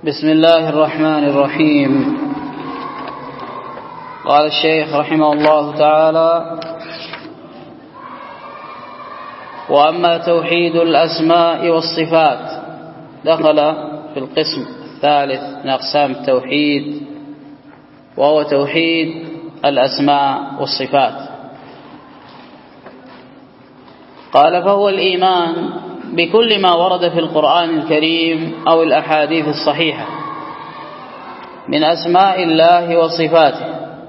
بسم الله الرحمن الرحيم. قال الشيخ رحمه الله تعالى: وأما توحيد الأسماء والصفات دخل في القسم الثالث من أقسام التوحيد، وهو توحيد الأسماء والصفات. قال: فهو الإيمان بكل ما ورد في القرآن الكريم أو الأحاديث الصحيحة من أسماء الله وصفاته،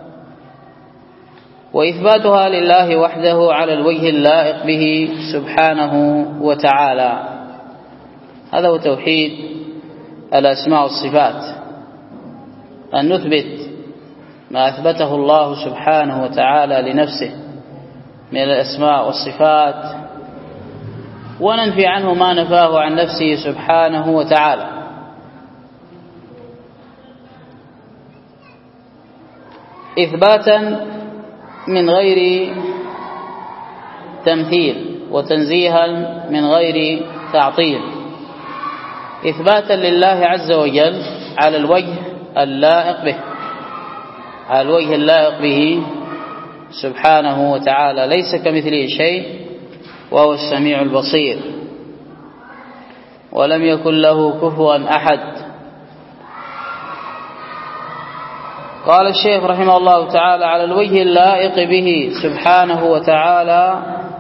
وإثباتها لله وحده على الوجه اللائق به سبحانه وتعالى. هذا هو توحيد الأسماء والصفات، أن نثبت ما أثبته الله سبحانه وتعالى لنفسه من الأسماء والصفات، وننفي عنه ما نفاه عن نفسه سبحانه وتعالى. إثباتا من غير تمثيل، وتنزيها من غير تعطيل، إثباتا لله عز وجل على الوجه اللائق به، على الوجه اللائق به سبحانه وتعالى، ليس كمثله شيء وهو السميع البصير، ولم يكن له كفوا أحد. قال الشيخ رحمه الله تعالى: على الوجه اللائق به سبحانه وتعالى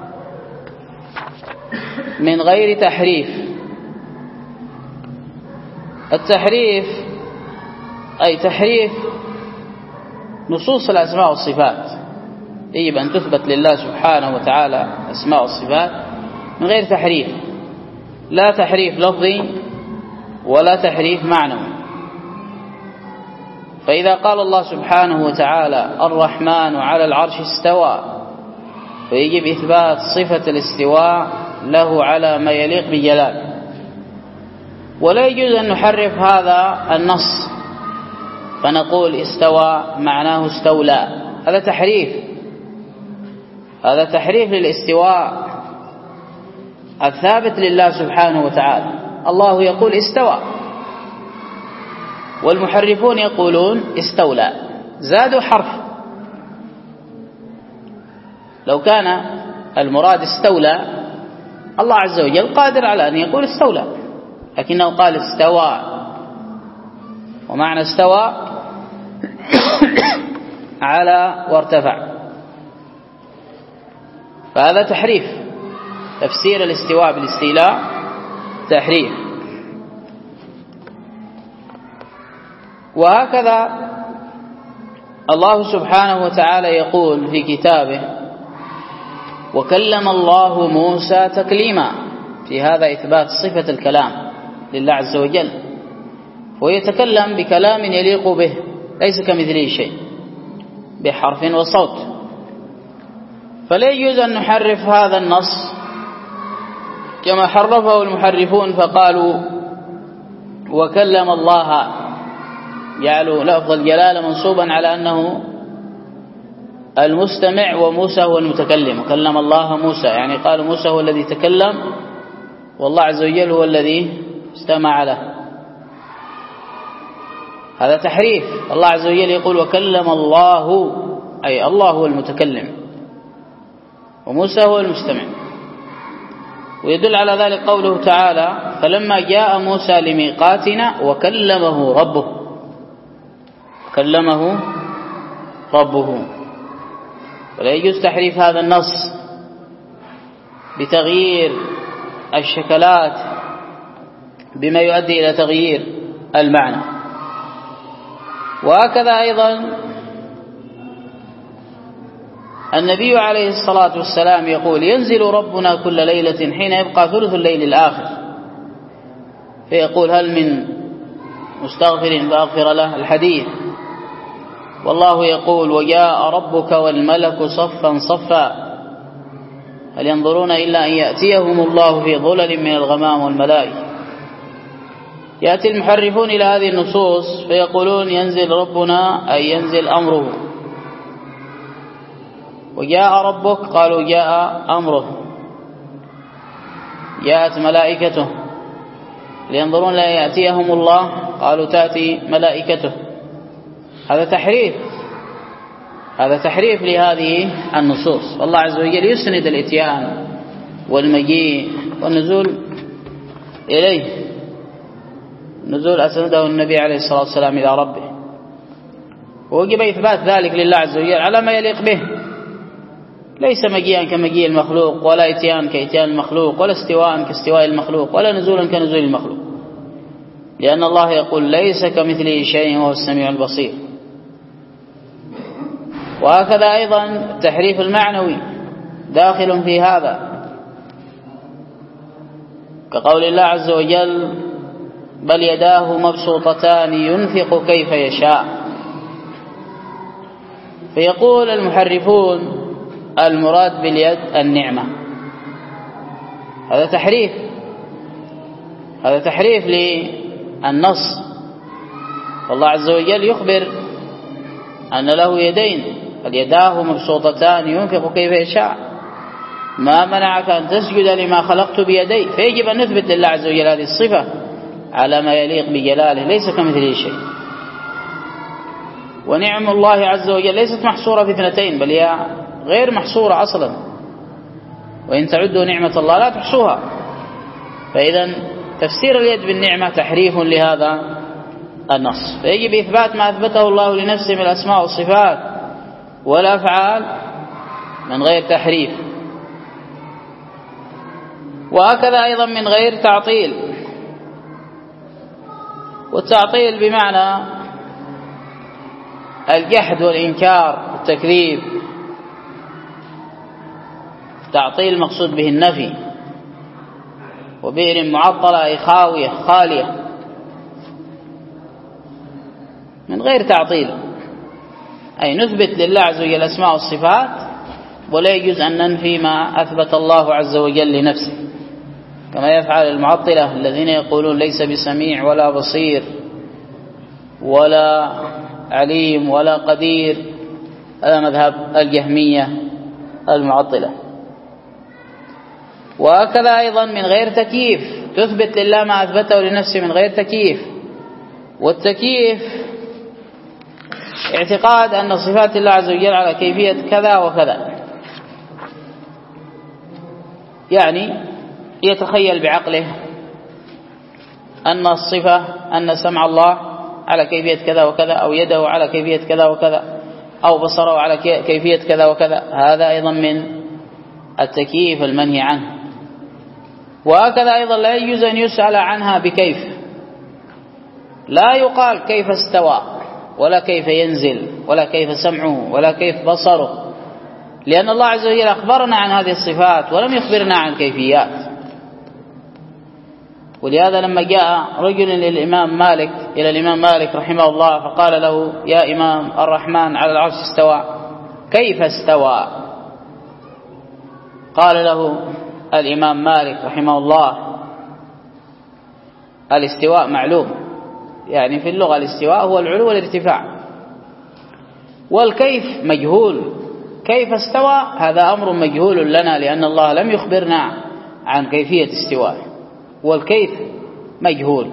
من غير تحريف. التحريف أي تحريف نصوص الأسماء والصفات. يجب أن تثبت لله سبحانه وتعالى أسماء والصفات من غير تحريف، لا تحريف لفظي ولا تحريف معنوي. فإذا قال الله سبحانه وتعالى: الرحمن على العرش استوى، فيجب إثبات صفة الاستواء له على ما يليق بجلاله، ولا يجوز أن نحرف هذا النص فنقول استوى معناه استولى. هذا تحريف، هذا تحريف للاستواء الثابت لله سبحانه وتعالى. الله يقول استوى، والمحرفون يقولون استولى، زادوا حرف. لو كان المراد استولى، الله عز وجل قادر على أن يقول استولى، لكنه قال استوى، ومعنى استوى على وارتفع. فهذا تحريف، تفسير الاستواء بالاستيلاء تحريف. وهكذا الله سبحانه وتعالى يقول في كتابه: وكلم الله موسى تكليما. في هذا إثبات صفة الكلام لله عز وجل، ويتكلم بكلام يليق به، ليس كمثله شيء، بحرف وصوت. فلا يجوز أن نحرف هذا النص كما حرفه المحرفون فقالوا وكلم الله، جعلوا لفظ الجلالة منصوبا على أنه المستمع وموسى هو المتكلم. وكلم الله موسى، يعني قالوا موسى هو الذي تكلم والله عز وجل هو الذي استمع له. هذا تحريف. الله عز وجل يقول وكلم الله، أي الله هو المتكلم وموسى هو المستمع. ويدل على ذلك قوله تعالى: فلما جاء موسى لميقاتنا وكلمه ربه. كلمه ربه. ولا يجوز تحريف هذا النص بتغيير الشكلات بما يؤدي إلى تغيير المعنى. وهكذا أيضا النبي عليه الصلاة والسلام يقول: ينزل ربنا كل ليلة حين يبقى ثلث الليل الآخر، فيقول: هل من مستغفر فأغفر له، الحديث. والله يقول: وجاء ربك والملك صفا صفا، هل ينظرون إلا أن يأتيهم الله في ظلل من الغمام والملائكة. يأتي المحرفون إلى هذه النصوص فيقولون: ينزل ربنا أي ينزل أمره. وجاء ربك، قالوا جاء أمره، جاءت ملائكته، لينظرون لا يأتيهم الله قالوا تأتي ملائكته. هذا تحريف لهذه النصوص. الله عز وجل يسند الإتيان والمجيء والنزول إليه. نزول أسنده النبي عليه الصلاة والسلام إلى ربه، ووجب إثبات ذلك لله عز وجل على ما يليق به، ليس مجيئا كمجيء المخلوق، ولا إتيان كإتيان المخلوق، ولا استواء كاستواء المخلوق، ولا نزولا كنزول المخلوق، لأن الله يقول ليس كمثله شيء وهو السميع البصير. وهكذا أيضا التحريف المعنوي داخل في هذا، كقول الله عز وجل بل يداه مبسوطتان ينفق كيف يشاء. فيقول المحرفون المراد باليد النعمة. هذا تحريف للنص. والله عز وجل يخبر أن له يدين، بل يداه مبسوطتان ينفق كيف يشاء. ما منعك أن تسجد لما خلقت بيدي؟ فيجب أن نثبت لله عز وجل هذه الصفة على ما يليق بجلاله، ليس كمثله شيء. ونعم الله عز وجل ليست محصورة في اثنتين، بل هي غير محصورة أصلا، وإن تعدوا نعمة الله لا تحصوها. فإذا تفسير اليد بالنعمة تحريف لهذا النص، فيجب إثبات ما أثبته الله لنفسه من الأسماء والصفات والأفعال من غير تحريف. وهكذا أيضا من غير تعطيل. والتعطيل بمعنى الجحد والإنكار والتكذيب. التعطيل مقصود به النفي. وبئر معطلة أي خاوية خالية من غير تعطيل، أي نثبت لله عز وجل الأسماء والصفات، ولا يجوز أن ننفي ما أثبت الله عز وجل لنفسه، كما يفعل المعطلة الذين يقولون ليس بسميع ولا بصير ولا عليم ولا قدير. هذا مذهب الجهمية المعطلة. وهكذا أيضا من غير تكييف، تثبت لله ما أثبته لنفسه من غير تكييف. والتكييف اعتقاد أن صفات الله عز وجل على كيفية كذا وكذا، يعني يتخيل بعقله أن الصفة أن سمع الله على كيفية كذا وكذا، أو يده على كيفية كذا وكذا، أو بصره على كيفية كذا وكذا. هذا أيضا من التكييف المنهي عنه. وهكذا أيضا لا يجوز أن يسأل عنها بكيف، لا يقال كيف استوى ولا كيف ينزل ولا كيف سمعه ولا كيف بصره، لأن الله عز وجل أخبرنا عن هذه الصفات ولم يخبرنا عن الكيفيات. ولهذا لما جاء رجل إلى الإمام مالك رحمه الله فقال له يا إمام الرحمن على العرش استوى، كيف استوى؟ قال له الإمام مالك رحمه الله الاستواء معلوم، يعني في اللغة الاستواء هو العلو والارتفاع، والكيف مجهول. كيف استوى هذا أمر مجهول لنا، لأن الله لم يخبرنا عن كيفية استواء، والكيف مجهول.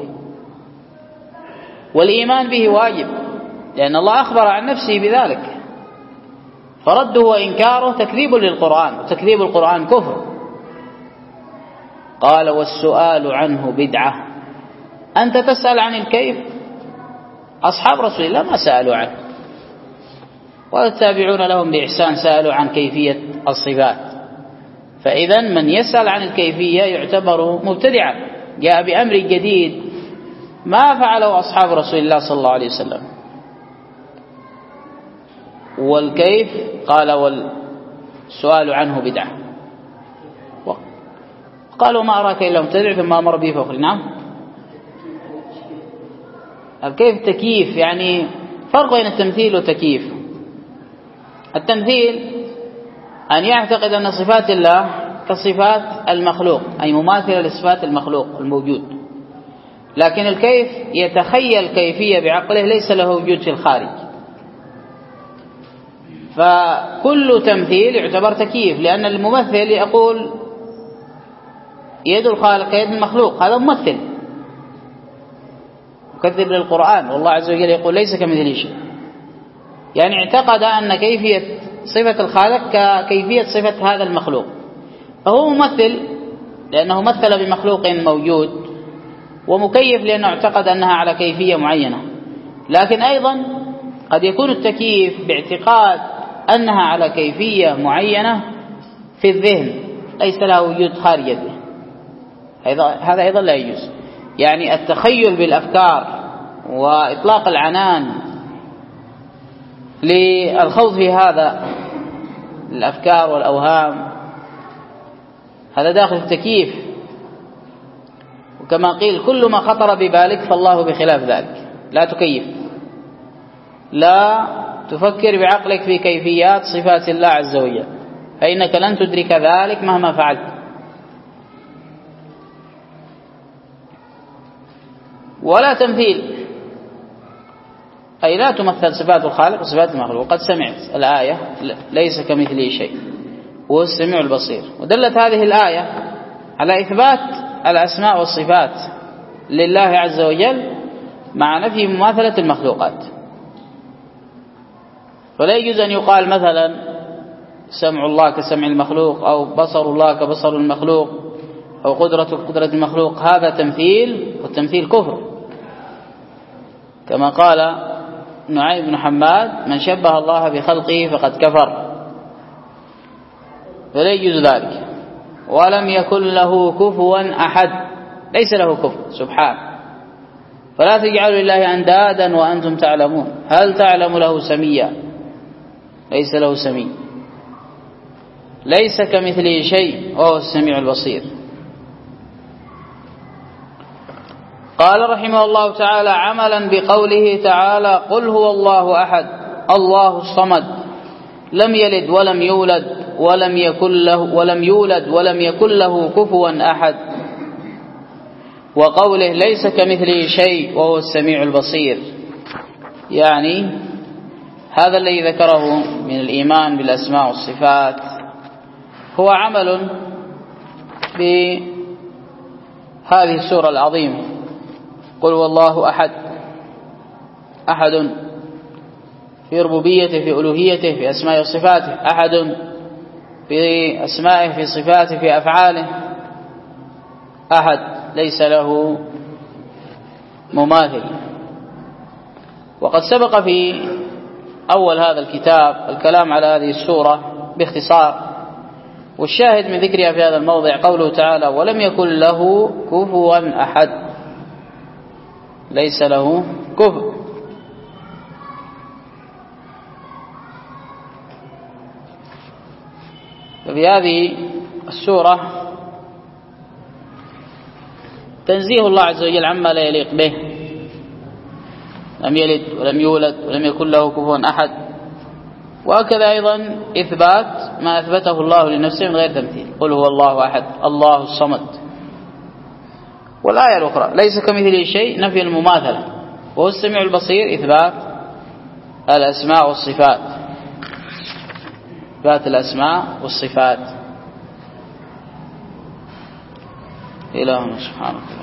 والإيمان به واجب، لأن الله أخبر عن نفسه بذلك، فرده وإنكاره تكذيب للقرآن، وتكذيب القرآن كفر. قال والسؤال عنه بدعة. أنت تسأل عن الكيف؟ أصحاب رسول الله ما سألوا عنه، والتابعون لهم بإحسان سألوا عن كيفية الصفات. فإذا من يسأل عن الكيفية يعتبر مبتدعا، جاء بأمر جديد ما فعله أصحاب رسول الله صلى الله عليه وسلم. والكيف قال والسؤال عنه بدعة. قالوا ما أراك إلا مبتدع ثم أمر به فأخرج. نعم، الكيف تكييف، يعني فرق بين التمثيل والتكييف. التمثيل أن يعتقد أن صفات الله كصفات المخلوق، أي مماثلة لصفات المخلوق الموجود، لكن الكيف يتخيل كيفية بعقله ليس له وجود في الخارج. فكل تمثيل يعتبر تكييف، لأن الممثل يقول يد الخالق يد المخلوق، هذا ممثل. مكذب للقرآن، والله عز وجل يقول ليس كمثله شيء، يعني اعتقد أن كيفية صفة الخالق ككيفية صفة هذا المخلوق، فهو ممثل لأنه مثل بمخلوق موجود، ومكيف لأنه اعتقد أنها على كيفية معينة. لكن أيضا قد يكون التكييف باعتقاد أنها على كيفية معينة في الذهن ليس لها وجود خارج الذهن، هذا أيضا لا يجوز. يعني التخيل بالأفكار وإطلاق العنان للخوض في هذا الأفكار والأوهام هذا داخل التكييف، وكما قيل كل ما خطر ببالك فالله بخلاف ذلك. لا تكيف، لا تفكر بعقلك في كيفيات صفات الله عز وجل، فإنك لن تدرك ذلك مهما فعلت. ولا تمثيل، أي لا تمثل صفات الخالق وصفات المخلوق. قد سمعت الآية ليس كمثله شيء وهو السميع البصير، ودلت هذه الآية على إثبات الأسماء والصفات لله عز وجل مع نفي مماثلة المخلوقات. فلا يجوز أن يقال مثلا سمع الله كسمع المخلوق، أو بصر الله كبصر المخلوق، أو قدرة المخلوق. هذا تمثيل، والتمثيل كفر، كما قال نعيم بن حماد من شبه الله بخلقه فقد كفر، فلا يجوز ذلك. ولم يكن له كفوا أحد، ليس له كفو سبحانه، فلا تجعلوا لله أندادا وأنتم تعلمون. هل تعلم له سميا؟ ليس له سمي، ليس كمثله شيء وهو السميع البصير. قال رحمه الله تعالى عملا بقوله تعالى قل هو الله أحد الله الصمد لم يلد ولم يولد ولم يكن له كفوا أحد، وقوله ليس كمثله شيء وهو السميع البصير. يعني هذا الذي ذكره من الإيمان بالأسماء والصفات هو عمل بهذه السورة العظيمة. قل هو الله أحد، أحد في ربوبيته، في ألوهيته، في أسمائه وصفاته، أحد في أسمائه، في صفاته، في أفعاله، أحد ليس له مماثل. وقد سبق في أول هذا الكتاب الكلام على هذه السورة باختصار، والشاهد من ذكرها في هذا الموضع قوله تعالى ولم يكن له كفوا أحد، ليس له كفو. ففي هذه السورة تنزيه الله عز وجل عما لا يليق به، لم يلد ولم يولد ولم يكن له كفوا أحد، وهكذا أيضا إثبات ما أثبته الله لنفسه من غير تمثيل. قل هو الله أحد الله الصمد. والآية الأخرى ليس كمثله شيء نفي المماثلة، وهو السميع البصير إثبات الأسماء والصفات، إثبات الأسماء والصفات. إلهنا سبحانه.